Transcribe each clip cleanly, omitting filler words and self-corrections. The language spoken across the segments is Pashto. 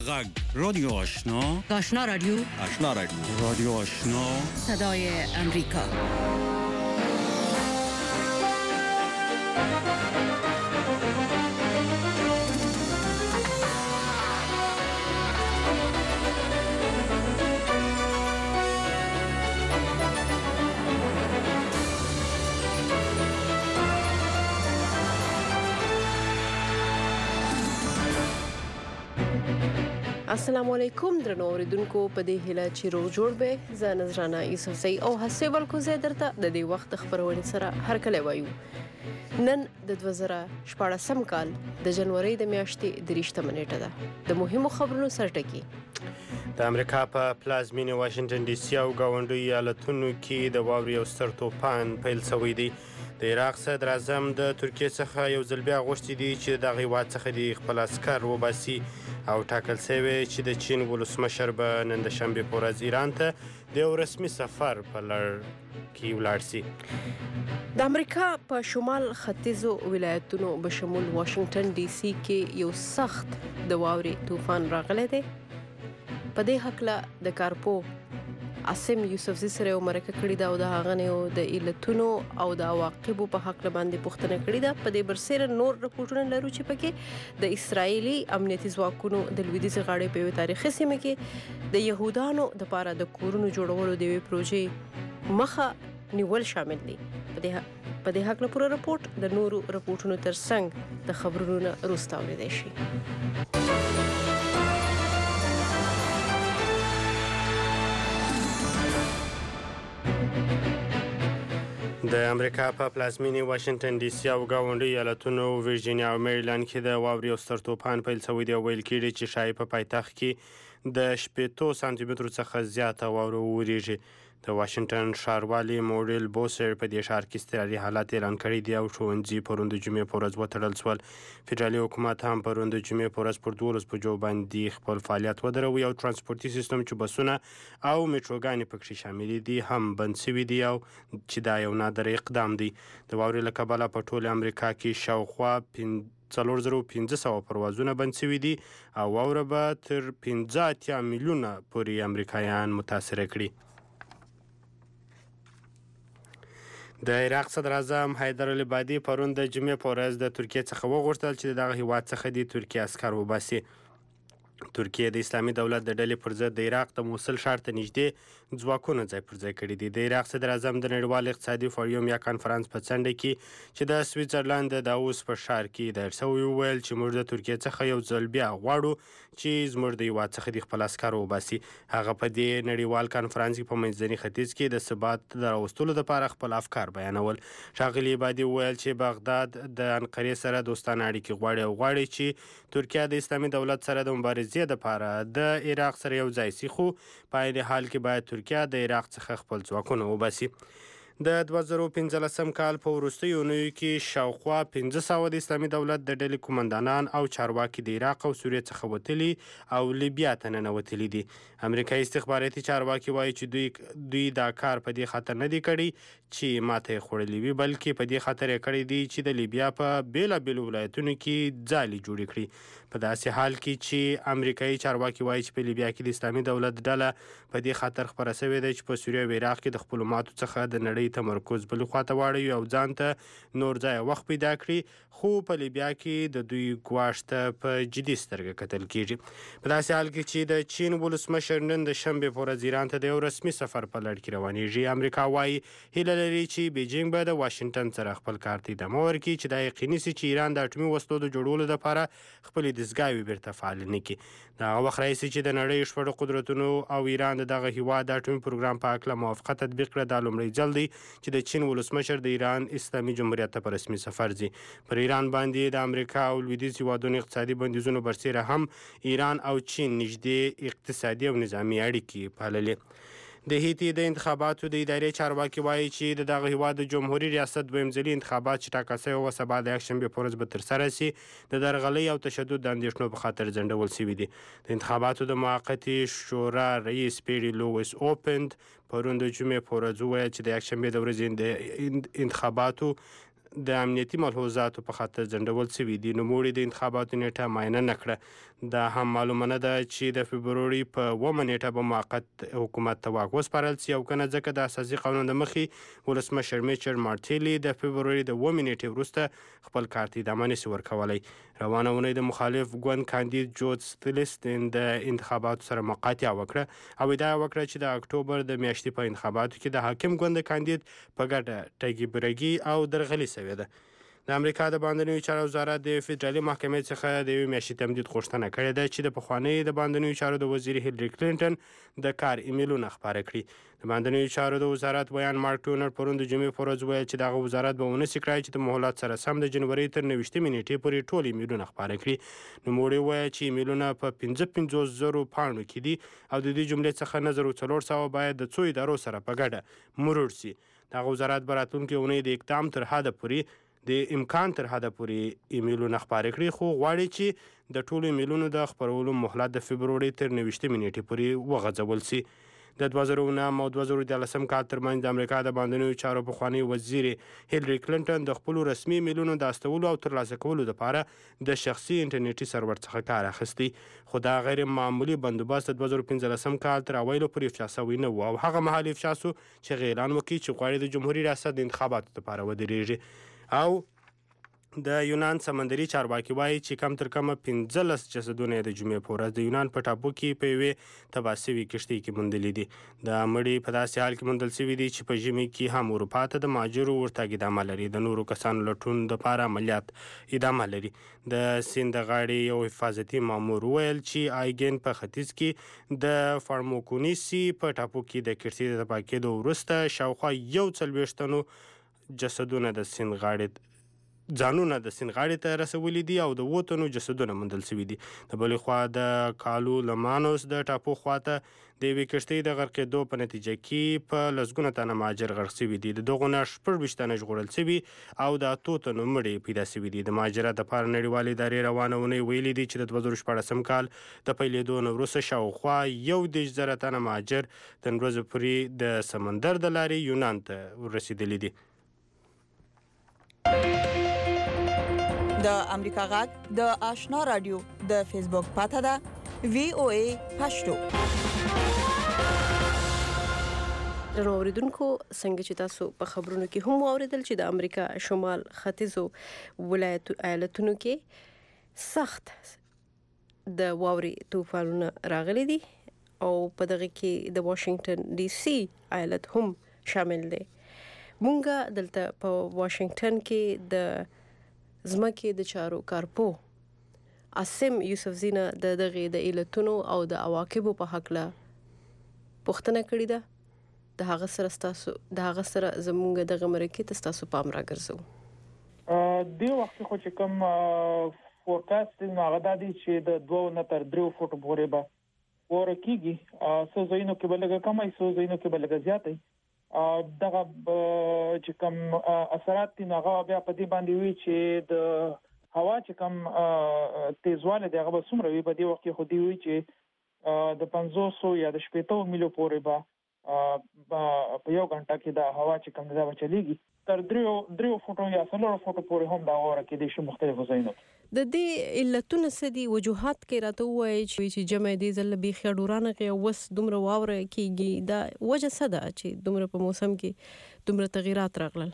غږ رادیو آشنا رادیو رادیو آشنا صدای امریکا. السلام علیکم درنو اوریدونکو، په دې هیله چې روغ جوړ به. زه نذرانه یوسفزۍ او هڅې بلکو زه درته د دې وخت خبرونې سره هرکلی وایو. نن د 2014 کال د جنوري د میاشتې 30 نیټه ده. د مهمو خبرونو سرټکی د امریکا په پلازمینې واشنگټن ډي سي او ګاونډیو ایالتونو کې د واورې یو ستر توپان پیل شوی دی. د عراق صدر اعظم د ترکیې څخه یو ځل بیا غوښتي دي چې د هېواد څخه د خپل عسکر وباسي او ټاکل شوی چې د چین ولسمشر به نن د شنبې په ورځ ایران ته د یو رسمي سفر په لړ کې ولاړ شي. د امریکا په شمال ختیځو ولایتونو بشمول واشنگټن ډي سي کې یو سخت د واورې طوفان راغلی دی. په دې هکله د کارپو عاصم یوسفزي سره یو مرکه کړې ده او د هغه نه د علتونو او د عواقبو په حق باندې پوښتنه کړې ده. په دې برسره نور رپورټونه لرو چې پکې د اسرایلی امنیتي ځواکونو د لویدیځ غاړې په یو تاریخي سیمه کې د يهودانو د لپاره د کورونو جوړولو د یوې پروژې مخه نیول شامل دي. په دې حق له پوره رپورټ د نورو رپورټونو ترڅنګ د خبرونو وروسته اوریدئ شي. د امریکا په پلازمینې واشنگټن ډي سي او ګاونډیو ایالتونو ورجینیا او میریلند کې د واورې یو ستر توپان پیل شوی دی او ویل کېږي چې ښایي په پایتخت کې د 80 سانتي مترو څخه زیاته واوره وورېږي. د واشنگټن ښاروالي موریل بوسر په دې ښار کې اضطراري حالت اعلان کړی دی او ښوونځي پرون د جمعې په ورځ وتړل شول. فدرالي حکومت هم پرون د جمعې په ورځ پر 12 بجو باندې خپل فعالیت ودروي او ترانسپورتي سیستم چې بسونه او میټروګانې پکې شامل دي هم بند شوي دي او چې دا یو نادر اقدام دی. د واورې له کبله په ټول امریکا کې شاوخوا 4500 پروازونه بند شوي دي او واوره به تر 15 میلیونه پورې امریکایان متاثره کړي. د عراق صدر اعظم حیدر العبادي پرون د جمعې په ورځ د ترکیې څخه وغوښتل چې دغه هیواد څخه د ترکیې عسکر وباسي. ترکیې د اسلامي دولت د ډلې پر ضد د عراق د موصل ښار ته نږدې ځواکونه ځای پر ځای کړي دي. د عراق صدر اعظم د نړیوال اقتصادي فورم یا کانفرنس په څنډه کې چې د سویټزرلند د داووس په ښار کې دایر شوی وویل چې موږ د ترکیې څخه یو ځل بیا غواړو چې زموږ د هیواد څخه د خپل عسکر وباسي. هغه په دې نړیوال کانفرنس کې په منځني ختیځ کې د ثبات د راوستلو لپاره خپل افکار بیانول. ښاغلي عبادي وویل چې بغداد د انقرې سره دوستانه اړیکې غواړي او غواړي چې ترکیه د اسلامي دولت سره د مبارزې د لپاره د عراق سره یو ځای شي، خو په عین حال کې باید ترکیه د عراق څخه خپل ځواکونه وباسي. د 2015 کال په وروستیو اونیو کې شاوخوا 500 د اسلامي دولت د ډلې قومندانان او چارواکي د عراق او سوریې څخه وتلي او لیبیا ته ننوتلي دي. امریکایي استخباراتي چارواکي وایي چې دوی دا کار په دې خاطر نه دی کړی چې ماته یې خوړلې وي، بلکې په دې خاطر یې کړی دی چې د لیبیا په بیلابیلو ولایتونو کې ځالې جوړې کړي. په داسې حال کې چې امریکایي چارواکي وایي چې په لیبیا کې د اسلامي دولت ډله په دې خاطر خپره شوې ده چې په سوریه او عراق کې د خپلو ماتو څخه د نړۍ تمرکز بلې خواته واړوي او ځان ته نور ځای وخت پیدا کړي، خو په لیبیا کې د دوی ګواښ ته په جدي سترګه کتل کیږي. په داسې حال کې چې د چین ولسمشر نن د شنبې په ورځ ایران ته د یو رسمي سفر په لړ کې روانېږي. امریکا وایي هیله لري چې بیجینګ به د واشنګټن سره خپل کار ته ادامه ورکړي چې دا یقیني شي چې ایران د اټومي وسلو د جوړولو لپاره خپلې دستګاوې بیرته فعالې نه کړي. د هغه وخت راهیسې چې د نړۍ شپږ قدرتونو او ایران د دغه هیواد د اټومي پروګرام په هکله موافقه تطبیق کړه، دا لومړی ځل دی چې د چین ولسمشر د ایران اسلامي جمهوریت ته په رسمي سفر ځي. پر ایران باندې د امریکا او لویدیځ هیوادونو اقتصادي بندیزونو برسیره هم ایران او چین نږدې اقتصادي او نظامي اړیکې پاللې. د هیتی د انتخاباتو د ادارې چارواکي وایي چې د دغه هیواد د جمهوریت ریاست دویم ځلي انتخابات چې ټاکل شوي وه سبا د یکشنبې په ورځ به ترسره شي د درغلۍ او تشدد د اندېښنو په خاطر ځنډول شوي دي. د انتخاباتو د موقتې شورا رئیس پیری لویس اوپند پرون د جمعې په ورځ وویل چې د یکشنبې د ورځې د انتخاباتو د امنیتي ملحوظاتو په خاطر ځنډول شوي دي. نوموړي د انتخاباتو نیټه معاینه نه کړه. دا هم معلومه نه ده چې د فبروري په 9 نیټه به موقت حکومت ته واک وسپارل سي او کنه، ځکه د اساسي قانون د مخې ولسمشر میچر مارټیلي د فبروري د 9 نیټې وروسته خپل کار ته ادامه نشي ورکولی. روانه اونۍ د مخالف ګوند کاندید جورج ستیلسن د انتخاباتو سره مقاطعه وکړه او ادعا وکړه چې د اکتوبر د میاشتې په انتخاباتو کې د حاکم ګوند کاندید په ګډه ټګي برګي او درغلي شوې ده. د امریکا د باندنیو چارو وزارت د فدرالي محکمې څخه د یوې میاشتې تمدید غوښتنه کړې ده چې د پخوانۍ د باندنیو چارو د وزیر هیلري کلینټن د کار ایمیلونه خپاره کړي. د باندنیو چارو د وزارت بیان مارک ټونر پرون د جمعې په ورځ ویل چې دغه وزارت به ونسي کړای چې د مهلت سره سم د جنوري تر 29 نیټې پورې ټول ایمیلونه خپاره کړي. نوموړي ویل چې ایمیلونه په 55,000 پاڼو کې دي او د دې جملې څخه 1400 باید د څو ادارو سره په ګډه مرور سي. دغه وزارت به راتلونکې اونۍ د اقدام تر حده پورې د امکان تر حده پورې ایمیلونه خپاره کړي، خو غواړي چې د ټولو ایمیلونو د خپرولو مهلت د فبروري تر 29 نیټې پورې وغځول سي. د 2009 او 2013 کال ترمنځ د امریکا د باندنیو چارو پخوانی وزیر هیلري کلینټن د خپل رسمي ایمیلونو د استولو او ترلاسه کولو لپاره د شخصي انټرنیټي سرور څخه کار اخیستی، خو دا غیر معمولی بندوبست د 2015 کال تر اوایلو پورې افشا شوی نه و او هغه مهال افشا شو چې اعلان وکړي چې غواړي د جمهوریت ریاست د انتخاباتو لپاره ودرېږي. او د یونان سمندري چارواکي وایي چې کم تر کمه 15 جسدونه د جمعې په ورځ د یونان په ټاپو کې په یوې تباه سوي کښتۍ کې موندلي دي. د مړي په داسې حال کې موندل سوي دي چې په ژمي کې هم اروپا ته د مهاجرو ورتګ ادامه لري. د نورو کسانو لټون دپاره عملیات ادامه لري. د سیند د غاړې یو حفاظتي مامور ویل چې آیګین په ختیځ کې د فارموکونیسي په ټاپو کې د کښتۍ د تباه کېدو وروسته شاوخوا 41 تنو جسدونه د سیند غاړې ځانونه د سیند غاړې ته رسولي دي او د 7 تنو جسدونه موندل شوي دي. د بلې خوا د کالو لمانوس د ټاپو خواته د یوې کښتۍ د غرقېدو په نتیجه کې په لسګونه تنه مهاجر غرق شوي دي. د دغو نه 26 تنه ژغورل شوي او د 8 تنو مړي پیدا شوي دي. د مهاجرت لپاره نړیوالې ادارې روانه اونۍ ویلي دي چې د 2014 کال د پیلېدو نه وروسته شاوخوا 11,000 تنه مهاجر د نن ورځې پورې د سمندر د لارې یونان ته رسیدلي دي. د امریکا غږ د آشنا رادیو د فیسبوک پاته ده VOA پښتو. درنو اوریدونکو، څنګه چې تاسو په خبرونو کې هم اوریدل چې د امریکا شمال ختیځو ایالتونو کې سخت د واورې طوفانونه راغلي دي او په دغه کې د واشنگټن ډي سي ایالت هم شامل دی. مونږه دلته په واشنگټن کې د زمکې د چارو کارپو عاصم یوسفزي نه د دغه د ایالتونو او د عواقبو په حق له پوښتنه کړې ده. د هغه سره زمونږ دغه مرکې ته تاسو پام راګرځو. د وخت خو چې کوم فورکاست هغه د دې چې د 2 نه تر 3 فوټ پورې به ورکیږي. څو ځایونو کې بلګه کمای، څو ځایونو کې بلګه زیاتې. دغه چې کوم اثرات دي هغه بیا په دې باندې وی چې د هوا چې کوم تیزواله دی هغه به څومره وي. په دې وخت کې خو دی وی چې د 500 یا د 70 میلو پورې به په یو غنټه کې د هوا چې کوم دا چلیږي تر 3 فوټو یا 4 فوټو پورې هم دا وره کې د مختلفو ځایونو. د دې علتونه سدي وجوهات کې راته وایي چې جمع دي زل به خډورانه کې وس دومره واوره کېږي. دا وجه څه ده چې دومره په موسم کې دومره تغیرات راغلل؟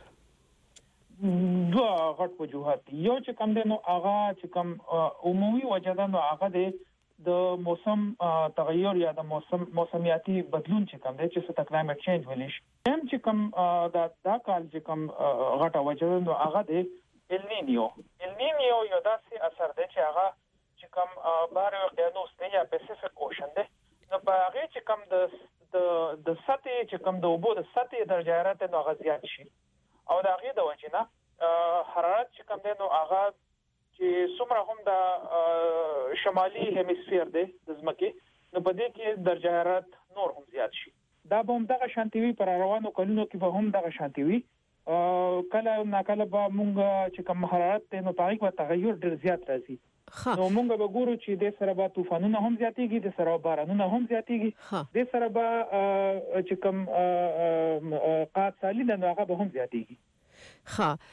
دوه غټ وجوهات. یو چې کوم دی نو هغه چې کوم عمومي وجه ده نو هغه د موسم تغیر یا د موسمیاتي بدلون چې کوم دی چې څه کلایمټ چینج ویل شي. هم چې کوم دا کال چې کوم غټه وجه نو هغه دی النینیو یو داسې اثر دی چې هغه چې کوم بحر اقیانوس دی یا پیسفیک اوشن دی. نو په هغه چې کوم د سطح چې کوم د اوبو د سطح درجه حرارت نو هغه زیات شي او د هغه د وجه نه حرارت چې کوم دی نو هغه چې څومره هم د شمالي هیمسفیر دی د ځمکې نو په دې کې درجه حرارت نور هم زیات شي. دا به هم دغه شانتي پر روانو کلونو کې به هم دغه شانتي وي. کله ناکله به مونږ چې کوم حرارت ته نو پای کې تغیر ډیر زیات راځي. نو مونږ به ګورو چې د سره به طوفانونه هم زیاتېږي، د سره بارانونه هم زیاتېږي، د سره به چې کوم قات سالینا هغه به هم زیاتېږي.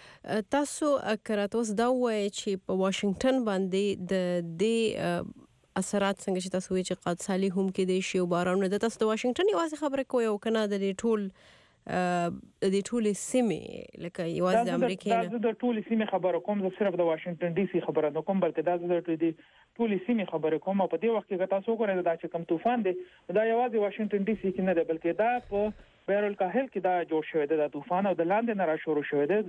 تاسو کراتوس دا وایي چې په واشنگټن باندې د اثرات څنګه چې تاسو وایي چې قادسالي هم کې دی شی او بارانونه د تاسو د واشنگټن یوازې خبره کوي او کنه د دې ټول سیمې لکه یوازې د امریکا نه د ټول سیمې خبره کوم زه صرف د واشنگټن ډي سي خبره نه کوم بلکې دا د ټول سیمې خبره کوم په دې وخت کې تاسو وګورئ دا چې کوم طوفان دی دا یوازې واشنگټن ډي سي کې نه دی بلکې دا په بیرالکاهل کې دا جوړ شوی دی دا طوفان او د لاندې نه را شروع شوی دی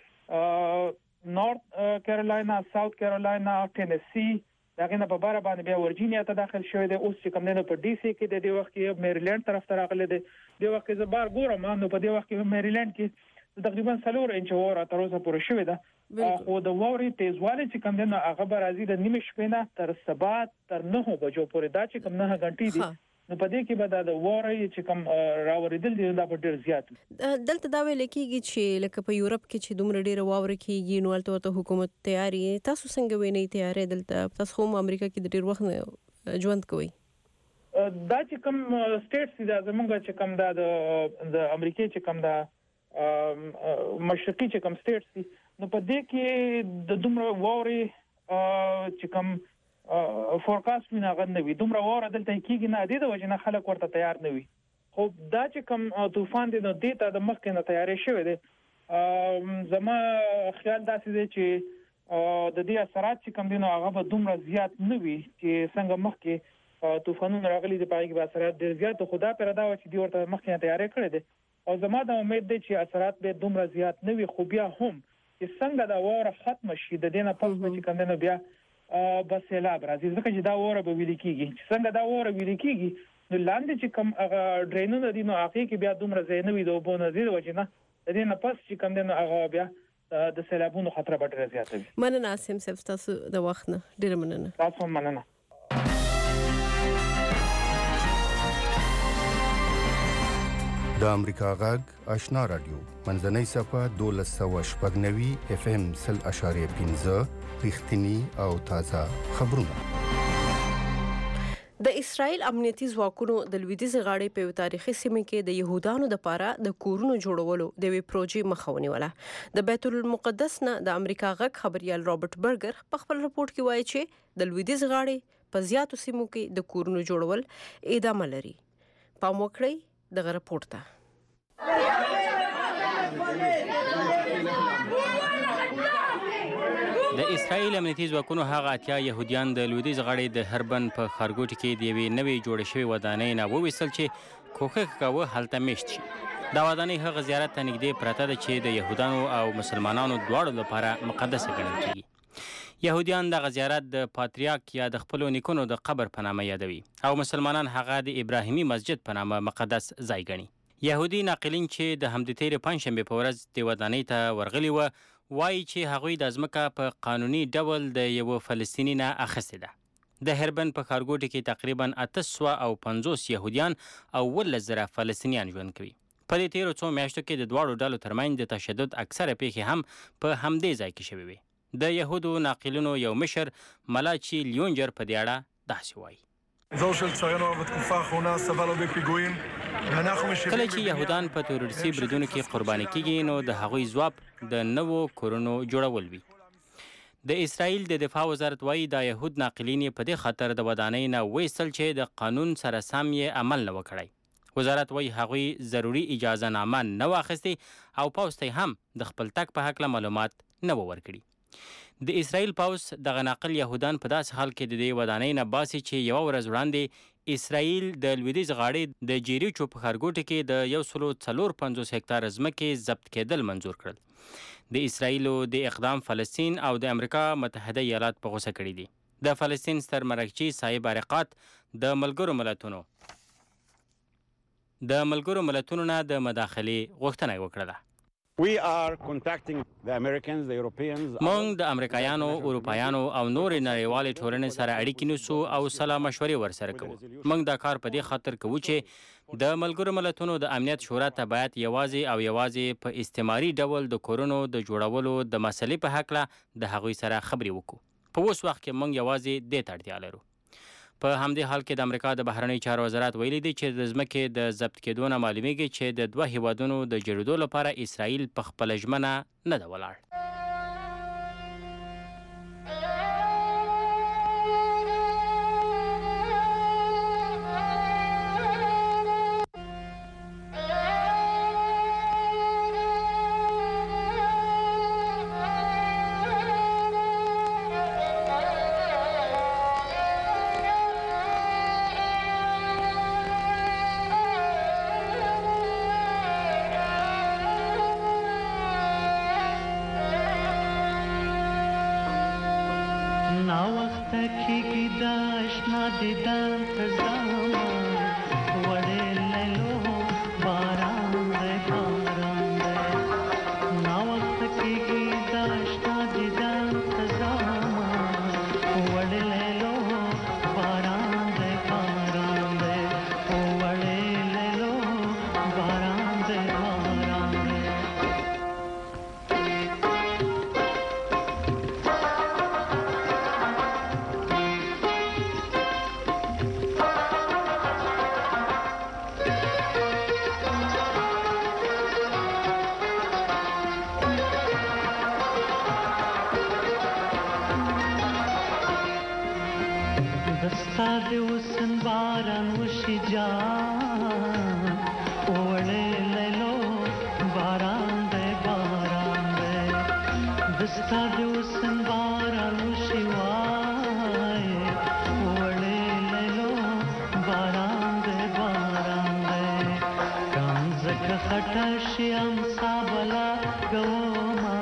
نارث کیرولاینا ساوث کیرولاینا ټینیسی داغه نه په بار باندې بیا ورجینیا ته داخل شوی دی اوس چې کوم نه په ډي سي کې د دې وخت کې میریلند طرف ته راغلی دی د وخت کې زبر ګورم نو په دې وخت کې میریلند کې تقریبا 4 انچ وره تر اوسه پورې شوی دی خو د ووري تیزوالی چې کوم نه هغه به راځي د نیمه شپې نه تر سبا تر 9 بجو پورې دا چې کوم 9 غنټې دي نو په دې کې به د ووري چې کوم راوریدل دي دا په ډیر زیات دلته دا ویل کېږي چې لکه په یورپ کې چې دومره ډیره واوره کېږي نو البته حکومت تیاری تاسو څنګه وینئ تیاری دلته تاسو هم امریکا کې د ډیر وخت ژوند کوي دا چې کوم سټیټس دي زمونږ چې کوم د امریکا چې کوم د مشرقي چې کوم سټیټس دي نو په دې کې د دومره ووري چې کوم فورکاست نه غنوي دومره وره دلته کېږي نه د وجه نه خلک ورته تیار نه وي خو دا چې کوم طوفان دی نو د ته د مخکې نه تیاری شوی دی زما خیال داسې دی چې د دې اثرات چې کوم دي نو هغه به دومره زیات نه وي چې څنګه مخکې طوفانونه راغلي د پای کې به اثرات ډیر زیات خدا پر دا و چې دی ورته مخکې نه تیاری کړی دی او زما د امید دی چې اثرات به دومره زیات نه وي خو بیا هم چې څنګه دا وره ختم شي د دې نه پس چې کوم نه بیا بس سیلاب راځي ځکه چې دا وره به ویل کېږي چې څنګه دا وره ویل کېږي نو لاندې چې کوم هغه ډرینونه دي نو هغه کې بیا دومره ځای نه وي د وبو نه دي وجنه د دې نه پس چې کوم نه هغه بیا د سیلابونو خطر به ډیر زیات وي مننه سیم صاحب تاسو د وخت نه ډیر مننه تاسو مننه د امریکا غږ آشنا رادیو منځنۍ صفه 1290 اف ام 0.15 رښتینی او تازه خبرونه د اسرائیل امنیتي ځواکونو د لویدیځ غاړې په تاریخي سیمه کې د يهودانو د پاره د کورونو جوړولو د وی پروژې مخاوني ولا د بیت المقدس نه د امریکا غږ خبريال رابرټ برګر په خپل رپورت کې وایي چې د لویدیځ غاړې په زیاتو سیمو کې د کورونو جوړول ادامه لري پام وکړئ دغه رپورت ته د اسرائیل امنیتي ځواکونو هغه اتیا يهوديان د لویدیځ غاړې د هربن په خارګوټ کې د یوې نوې جوړې شوې ودانۍ نه وویستل چې کوښښ کاوه هلته میشت شي دا ودانۍ هغه زیارت ته نږدې پرته ده چې د يهودانو او مسلمانانو دواړو لپاره مقدسه ګڼل کېږي يهوديان دغه زیارت د پاتریارک یا د خپلو نیکونو د قبر په نامه یادوي او مسلمانان هغه د ابراهیمي مسجد په نامه مقدس ځای ګڼي يهودي ناقلین چې د همدې تیرې پنځشنبه په ورځ د ودانۍ ته ورغلي و وایي چې هغوی د ځمکه په قانوني ډول د یو فلسطیني نه اخیستې ده د هربن په خارګوټ کې تقریبا 850 يهوديان او 1,000 فلسطینیان ژوند کوي په دې تیرو څو میاشتو کې د دواړو ډلو ترمنځ د تشدد اکثره پیښې هم په همدې ځای کې شوې وي د يهودو ناقلینو یو مشر ملاچی لیونجر په دې اړه داسې وایي کله چې يهودان په تروریستي بریدونو کې قرباني کیږي نو د هغوی ځواب د نوو کورونو جوړول وي د اسرائیل د دفاع وزارت وایي دا يهود ناقلین په دې خاطر د ودانۍ نه وایستل چې د قانون سره سم یې عمل نه وکړي وزارت وایي هغوی ضروري اجازه نامه نه واخیستې او پوځ ته هم د خپل تګ په هکله معلومات نه ورکړي د اسرائیل پوځ دغه ناقل يهودان په داسې حال کې د دې ودانۍ نه باسي چې یو ورځ وړاندې اسرائیل د لویدیځ غاړې د جیریچو په خارګوټ کې د 150 هکتار ځمکې ضبط کېدل منظور کړل د اسرائیلو د اقدام فلسطین او د امریکا متحده ایالات په غوسه کړي دي د فلسطین ستر مرکچی صاحب عرقات د ملګرو ملتونو نه د مداخلې غوښتنه وکړه موږ د امریکایانو، اروپایانو او نور نړیوالې ټولنې سره اړیکې نیسو او سلا مشورې ورسره کوو. موږ دا کار په دې خاطر کوو چې د ملګرو ملتونو د امنیت شورا ته باید یوازې په استعماري ډول د کورونو د جوړولو د مسلې په هکله د هغوی سره خبرې وکړو. په اوس وخت کې موږ یوازې دې ته اړتیا لرو. په همدې حال کې د امریکا د بهرنیو چارو وزارت ویلي دی چې د ځمکې د ضبط کېدو نه معلومیږي چې د دوه هیوادونو د جوړېدو لپاره اسرائیل په خپله ژمنه نه ده ولاړ. کېږي د اشنا دیدن ته زمان وړې لیلو باران دی باران دی ناوخته کېږي د اشنا دیدن ته زمان وړې لیلو باران دی باران دی وړې لیلو باران دی باران دی دستا د وسن باران وشي جان وړې لیلو باران دی باران دی دستا د وسن باران وشي وای وړې لیلو باران دی باران دی کم زکه خټه شي ام سابلا ګوما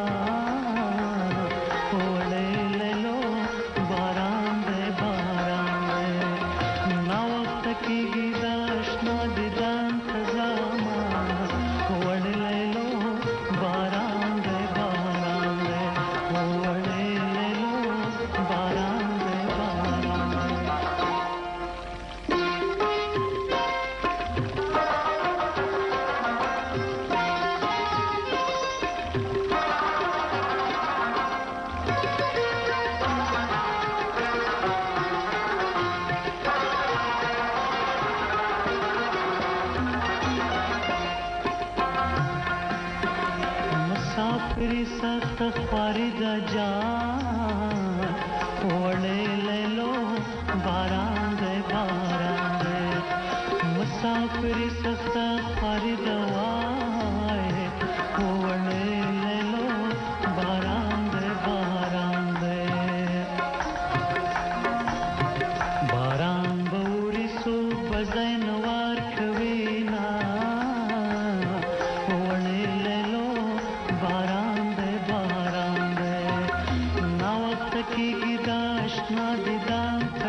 وړې لیلو باران دی باران دی ناوخته کېږي د اشنا دیدن ته زمان وړې لیلو باران دی باران دی وړې لیلو باران دی باران دی مسافری سخت خواری د جان وړې لیلو باران دی باران دی مسافری سخت خواری د وای وړې لیلو باران دی باران دی باران بوري سو بزینوار کوي نا وړې لیلو باران دی باران دی ناوخته کېږي د اشنا دیدن ته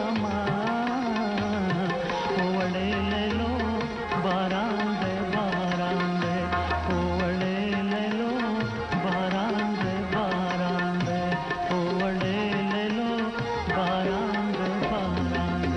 زمان وړې لیلو باران دی باران دی وړې لیلو باران دی باران دی وړې لیلو باران دی باران دی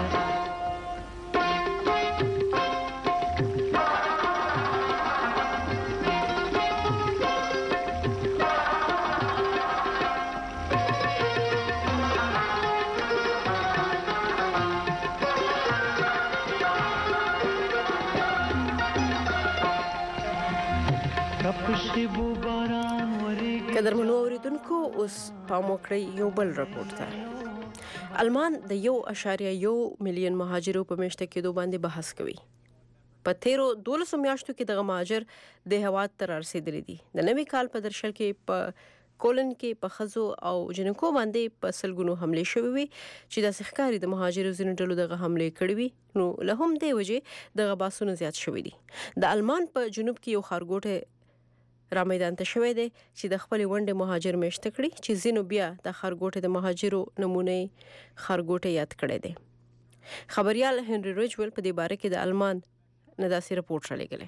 کپشي بو باران ورېږي قدرمنو اوریدونکو اوس پام وکړئ یو بل رپورټ ته المان د 1.1 ملیون مهاجرو په میشته کېدو باندې بحث کوي په تیرو 12 میاشتو کې دغه مهاجر د هیواد ته رسیدلي دي د نوي کال په درشل کې په کولن کې په خزو او جنکو باندې په سلګونو حمله شوې وي چې د ښکاری د مهاجرو ځینو ډلو دغه حمله کړې وي نو له هم دی وجه دغه باسونه زیات شوې دي د المان په جنوب کې یو خارګوټه را میدان ته شوې ده چې د خپل ونډه مهاجر میشته کړي چې زینو بیا د خارګوټه د مهاجرو نمونه خارګوټه یاد کړي دي خبريال هنري ریجول په دې باره کې د المان نه داسې رپورټ را لګلې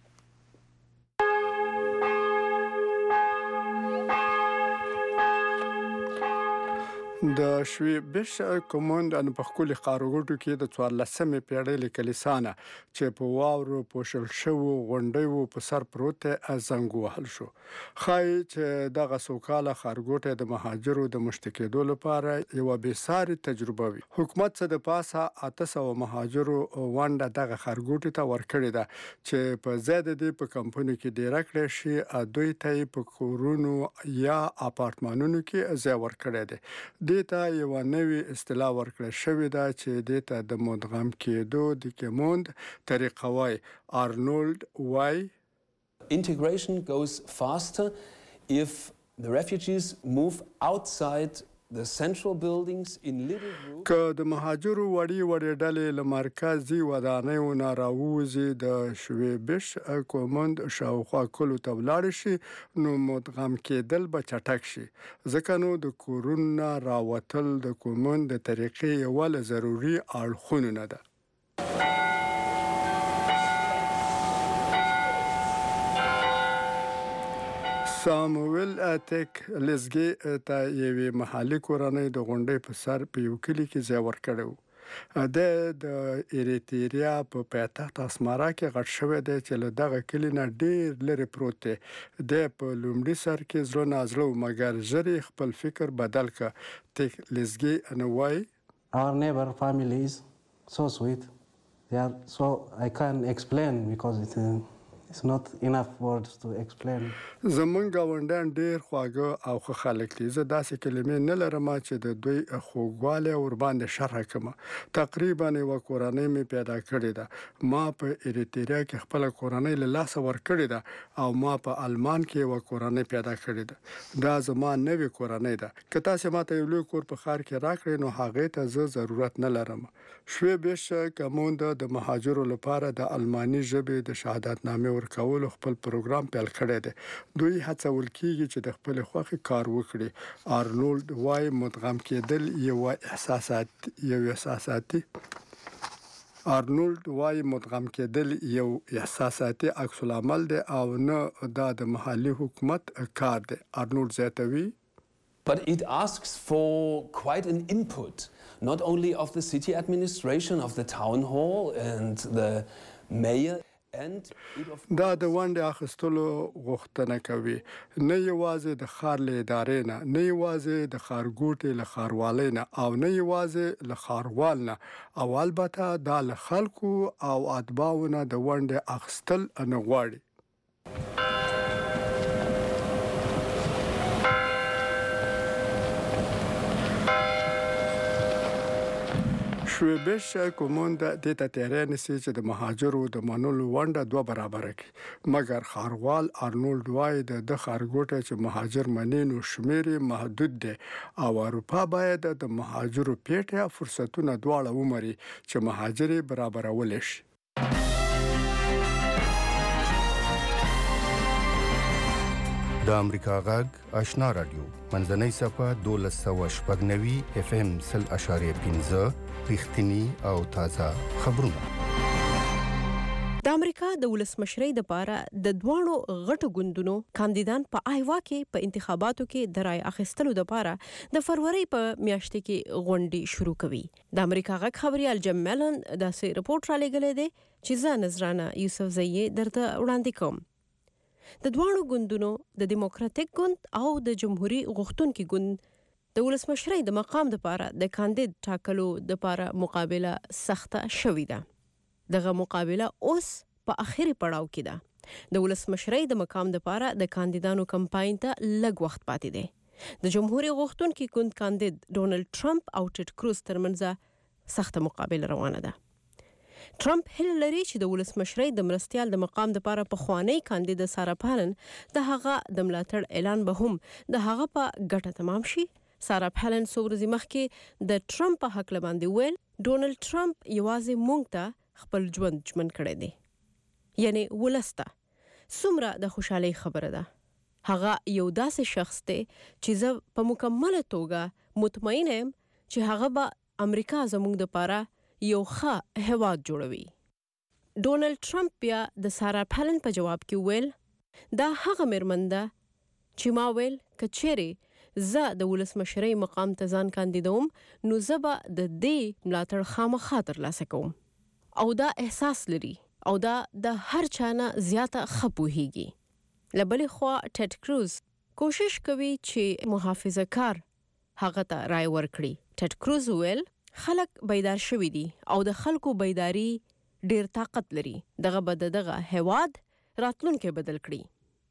د شویبش کوموند ان په خپل خارګوټو کې د 14مې پیړۍ لیکلسانه چې په واورو پوښل شو غونډیو په سر پروت ازنګ وهل شو خای چې دغه سوکاله خارګوټه د مهاجرو د مشتکېدو لپاره یو بېساري تجربه وي حکومت څخه د پاسه 800 مهاجرو ونډه دغه خارګوټه ته ورکړې ده چې په زیاده دي په کمپنی کې ډیر کړی شي دوی ته په کورونو یا اپارتمانونو کې ځای ورکړی دی دیتا یو نوې اصطلاح ورکړل شوې ده چې دیتا د مدغم کېدو د کوموند طریقه وای آرنولد وای Integration goes faster if the refugees move outside the central buildings in little groups. که د مهاجرو وړې ډلې له مرکزي ودانیو نه راووځي د شویبش کومند شاوخوا کلو ته ولاړ شي نو مدغم کېدل به چټک شي ځکه نو د کورونه راوتل د کومند د طریقې یو له ضروري اړخونو نه ده. سامویل اتک لزګي ته یوې محلي کورنۍ د غونډې په سر په یو کلي کې ځای ورکړی د ایریتریا په پایتخت اسمارا کې غټ شوی دی چې له دغه کلي نه ډېر لرې پروت دی. د په لومړي سر کې زړه نازړه مګر ژر خپل فکر بدل کړ. تک لزګي نه وایي Our neighbor family is so sweet. They are so I can't explain because it's not enough words to explain. زمونږ ګاونډیان ډېر خواږه او ښه خلک دي. زه داسې کلمې نه لرم چې د دوی خوږوالی ورباندې شرح کړم. تقریبا یوه کورنۍ مې پیدا کړې ده. ما په ایریتریا کې خپله کورنۍ له لاسه ورکړې ده او ما په المان کې یوه کورنۍ پیدا کړې ده. دا زما نوې کورنۍ ده. که تاسې ماته یو لوی کور په ښار کې راکړئ نو هغې ته زه ضرورت نه لرم. شویبش کومند د مهاجرو لپاره د الماني ژبې د شهادتنامې ورکولو خپل پروګرام پیل کړی دی. دوی هڅول کیږي چې د خپل خوښې کار وکړي. آرنولد وای مدغم کېدل یو احساساتي عکس العمل دی او نه دا د محلي حکومت کار دی. آرنولد زیاتوي But it asks for quite an input, not only of the city administration, of the town hall and the mayor. دا د ونډې اخیستلو غوښتنه کوي نه یوازې د ښار له ادارې نه نه یوازې د ښارګوټي له ښاروالۍ نه او نه یوازې له ښاروال نه او البته دا له خلکو او اتباعو نه د ونډې اخیستل نه غواړي. شویبش کومند د تیاری نسی چې د مهاجرو د منلو ونډه 2 برابره کړي مګر خاروال آرنولد وای د خارګوټه چې مهاجر منی نو شمیر محدود دی او اروپا باید د مهاجرو پیټه فرصتونه دواړه ومري چې مهاجري برابرول شي. د امریکا غږ آشنا رادیو منځنۍ صفه 1290 اف ام 0.15 رښتینی او تازه خبرونه. د امریکا د ولسمشرۍ لپاره د دوانو غټو ګوندونو کاندیدان په آیوا کې په انتخاباتو کې د رای اخیستلو لپاره د فروری په میاشت کې غونډې شروع کوي. د امریکا غږ خبريال جیم ملن دا سي رپورټ را لګلې دی چې زه نظرانه یوسف زئی درته وړاندې کوم. د دوانو ګوندونو د دیموکراتیک ګوند او د جمهوریت غوښتونکو ګوند د ولسمشرۍ د مقام لپاره د کاندید ټاکلو لپاره مقابله سخته شوې ده. دغه مقابله اوس په اخیری پړاو کې ده. د ولسمشرۍ د مقام لپاره د کاندیدانو کمپاین ته لږ وخت پاتې دی. د جمهوریت غوښتونکو ګوند کاندید ډونالد ټرمپ او ټیډ کروز ترمنځ سخته مقابله روانه ده. ټرمپ هیله لري چې د ولسمشرۍ د مرستيال د مقام لپاره په خوانی کاندید سارا پالن د هغه د ملاتړ اعلان به هم د هغه په ګټه تمام شي. سارا پالن څو مخکې د ټرمپ په حق باندې ویل ډونالد ټرمپ یوازې مونږ ته خپل ژوند ژمن کړی دی. یعنی ولسته څومره د خوشحالي خبره ده. هغه یو داسې شخص دی چې زه په مکمله توګه مطمئن یم چې هغه به امریکا زموږ لپاره یو ښه هیواد جوړوي. ډونالد ټرمپ بیا د سارا پالن په جواب کې ویل دا هغه میرمن ده چې ما ویل کچېرې زه د ولسمشرۍ مقام ته ځان کاندیدوم نو زه به د دې ملاتړ خامخا ترلاسه کوم او دا احساس لري او دا د هر چا نه زیاته ښه پوهیږي. له بلې خوا ټیډ کروز کوشش کوي چې محافظه کار هغه ته رای ورکړي. ټیډ کروز ویل خلک بیدار شوي دي او د خلکو بیداری ډیر طاقت لري. دغه به دغه هیواد راتلونکي بدل کړي.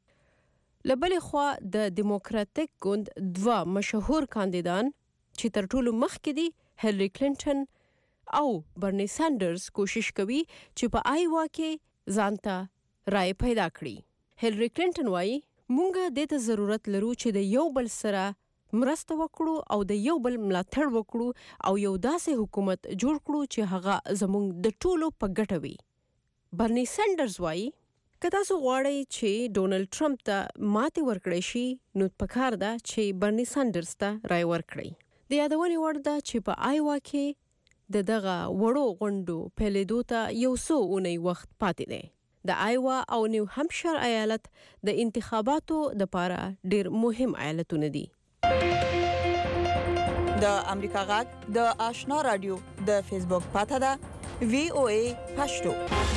لبلې خوا د دیموکراتیک ګوند 2 مشهور کاندیدان چې تر ټولو مخکې دي هیلری کلینټن او برنی سانډرز کوشش کوي چې په آیوا کې ځانته رای پیدا کړي. هیلری کلینټن وایي مونږه د ته ضرورت لرو چې د یو بل سره مرسته وکړو او د یو بل ملاتړ وکړو او یو داسې حکومت جوړ کړو چې هغه زموږ د ټولو په ګټه وي. برني سینډرز وایي که تاسو غواړئ چې ډونالډ ټرمپ ته ماتې ورکړی شي نو پکار ده چې برني سینډرز ته رای ورکړئ. د یادونې وړ ده چې په آیوا کې د دغه وړو غونډو پیلېدو ته یو څو اونۍ وخت پاتې دی. د آیوا او نیو همشر ایالت د انتخاباتو لپاره ډېر مهم ایالتونه دي. د امریکا غږ د آشنا رادیو د فیسبوک پاته ده VOA پښتو.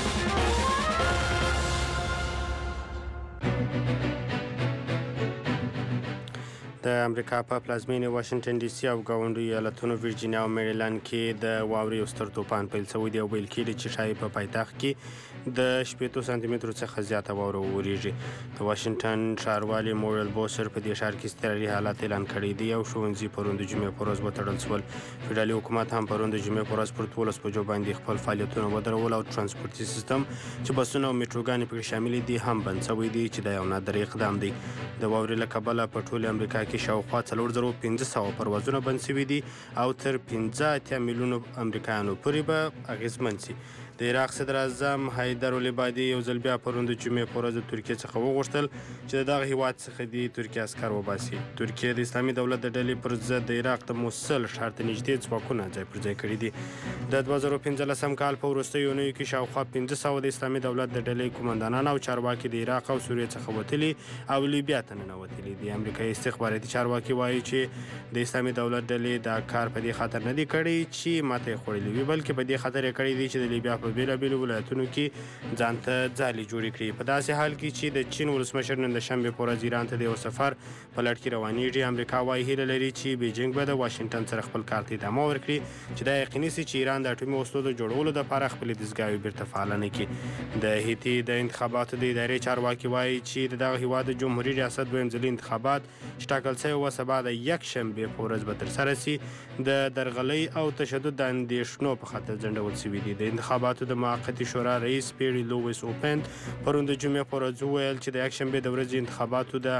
د امریکا په پلازمینه واشنگټن ډي سي او ګاونډي ایالتونو ورجینیا او میریلند کې د واورې او ستر طوفان پیل شوی دی او ویل کېږي چې شاید په پایتخت کې د 80 سانتي مترو څخه زیاته واوره وورېږي. د واشنگټن ښاروالي مورل بوسر په دې ښار کې اضطراري حالت اعلان کړی دی او ښوونځي پرون د جمعې په ورځ وتړل شول. فدرالي حکومت هم پرون د جمعې په ورځ پر 12 بجو باندې خپل فعالیتونه ودرول او ترانسپورتي سیستم چې بسونه او میټروګانې پکې شامل دي هم بند شوی دی چې دا یو نادر اقدام دی. د واورې له کبله په ټول امریکا کې شاوخوا 4500 پروازونه بند شوي دي او تر 15 میلیونو امریکایانو پورې به اغیزمن شي. د عراق صدر اعظم حیدر العبادي یو ځل بیا پرون د جمعې په ورځ د ترکیې څخه وغوښتل چې د دغه هیواد څخه د ترکیې عسکر وباسي. ترکیې د اسلامي دولت د ډلې پر ضد د عراق د موصل ښار ته نږدې ځواکونه ځای پر ځای کړي دي. د 2015 کال په وروستیو اونیو کې شاوخوا 500 د اسلامي دولت د ډلې قومندانان او چارواکي د عراق او سوریې څخه وتلي او لیبیا ته ننوتلي دي. امریکایي استخباراتي چارواکي وایي چې د اسلامي دولت ډلې دا کار په دې خاطر نه دی کړی چې ماته یې خوړلې وي بلکې په دې خاطر یې کړی دی چې د لیبیا په بیلابیلو ولایتونو کې ځان ته ځالې جوړې کړي. په داسې حال کې چې د چین ولسمشر نن د شنبې په ورځ ایران ته د یو سفر په لړ کې روانېږي. امریکا وایي هیله لري چې بیجینګ به د واشنګټن سره خپل کار ته ادامه ورکړي چې دا یقیني شي چې ایران د اټومي وسلو د جوړولو لپاره خپلې دستګاوې بیرته فعاله نه کړي. د هیتي د انتخاباتو د ادارې چارواکي وایي چې د دغه هیواد د جمهوري ریاست دویم ځلي انتخابات چې ټاکل شوي وه سبا د یکشنبې په ورځ به ترسره شي. د درغلۍ او تشدد د اندېښنو په خاطر ځنډول شوي دي. د انتخاباتو د موقتي شورا رئیس پیری لویس اوپن پرون د جمعې په ورځ وویل چې د یکشنبې د ورځې انتخابات د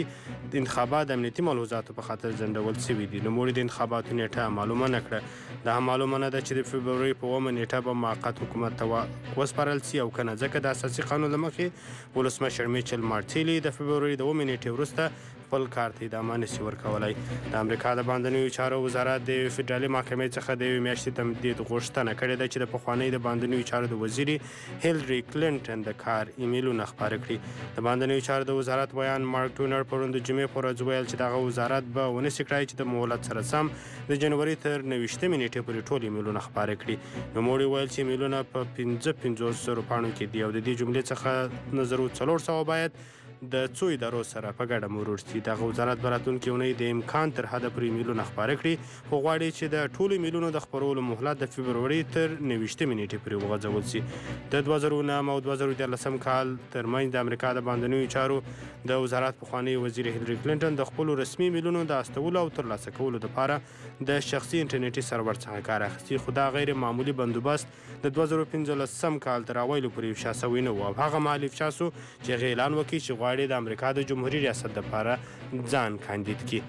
امنیتي ملحوظاتو په خاطر ځنډول شوي دي. نوموړي د انتخاباتو نیټه معلومه نه کړه. دا هم معلومه نه ده چې د فبروري په 9 نیټه به موقت حکومت ته وسپارل شي او که نه ځکه د اساسي قانون له مخې ولسمشر میچل مارټیلي د فبروري د 9 نیټې وروسته خپل کار ته ادامه نشي ورکولی. د امریکا د باندنیو چارو وزارت د فدرالي محکمې څخه د یوې میاشتې تمدید غوښتنه کړې ده چې د پخوانۍ د باندنیو چارو د وزیرې هیلري کلینټن د کار ایمیلونه خپاره کړي. د باندنیو چارو د وزارت ویان مارک ټونر پرون د جمعې په ورځ ویل چې دغه وزارت به ونشي کړای چې د مهلت سره سم د جنوري تر 29 نیټې پورې ټول ایمیلونه خپاره کړي. نوموړي ویل چې ایمیلونه په 500 پاڼو کې دي او د دې جملې څخه نظر 400 باید د څو ادارو سره په ګډه مرور شي. دغه وزارت به راتلونکې اونۍ د امکان تر حده پورې ایمیلونه خپاره کړي خو غواړي چې د ټولو ایمیلونو د خپرولو مهلت د فبروري تر 29 نیټې پورې وغځول شي. د 2009 او 2013 کال ترمنځ د امریکا د باندنیو چارو د وزارت پخوانی وزیر هیلري کلینټن د خپلو رسمي ایمیلونو د استولو او ترلاسه کولو لپاره د شخصي انټرنیټي سرور څخه کار اخیستی خو دا غیر معمولی بندوبست د 2015 کال تر اوایلو پورې افشا شوی نه و او هغه مهال افشا شو چې اعلان وکړي چې غواړي د امریکا د جمهوري ریاست لپاره ځان کاندید کړي.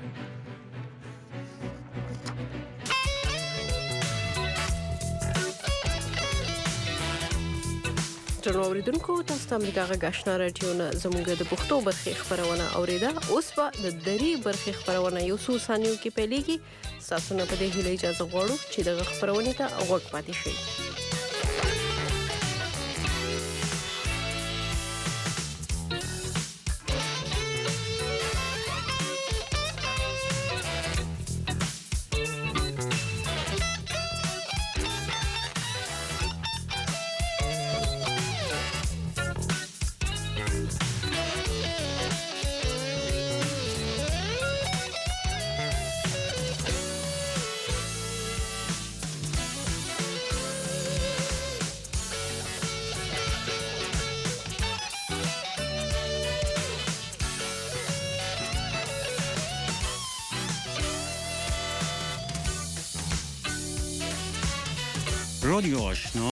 درنو اوریدونکو تاسو ته امریکا غږ آشنا راډیو نه زموږ د پښتو برخې خبرونه اوریده. اوس به د درې برخې خبرونه یو څو ثانیو کې پیلېږي. تاسو نه په دې هیله اجازه غواړو چې دغه خبرونه ته غوږ پاتې شئ. رادیو آشنا